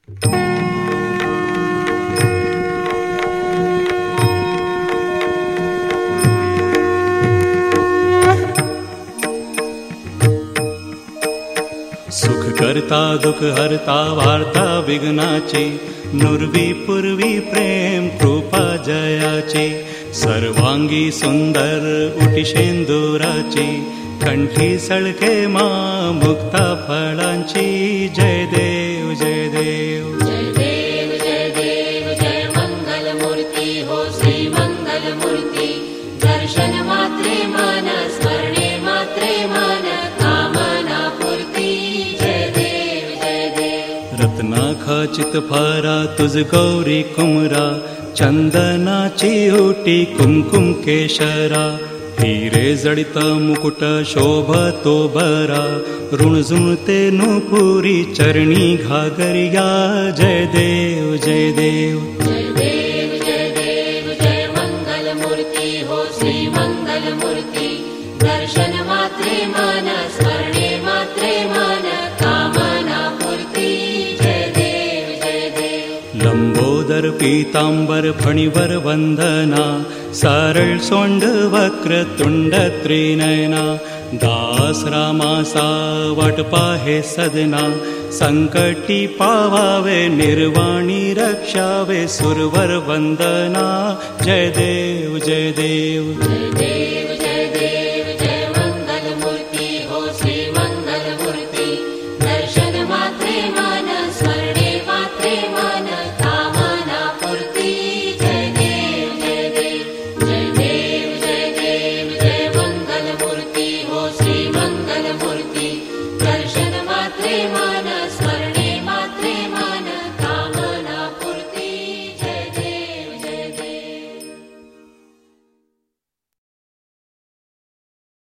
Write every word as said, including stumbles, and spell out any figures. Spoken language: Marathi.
सुख करता दुख हरता वार्ता विघ्नाची, नुरवी पूर्वी प्रेम कृपा जयाची, सर्वांगी सुंदर उटी शेंदुराची, कंठी सळके मा मुक्ता फळांची. जय देव जय देव जय देव जय देव जय मंगल मूर्ती हो श्री मंगल मूर्ती. दर्शन मात्रे मन स्मरणे मात्रे मन कामना पूर्ती. जय देव जय देव रत्ना खचित फारा तुझ गौरी कुमरा, चंदनाची उटी कुमकुम केशरा, हिरे जडित मुकुट शोभतो बरा, ऋणझुणते नुपुरी चरणी घागरिया. जय देव जय देव जय देव जय देव जय मंगल मूर्ती हो श्री मंगल मूर्ती. दर्शन मात्रे मन स्मरणे मात्रे मन कामना पूर्ती. जय देव जय देव लंबोदर पीतांबर फणीवर वंदना, सरळ सोंड वक्र तुंड त्रिनयना, दास रामासा वाट पाहे सदना, संकटी पावावे निर्वाणी रक्षावे सुरवर वंदना. जय देव जय देव जय देव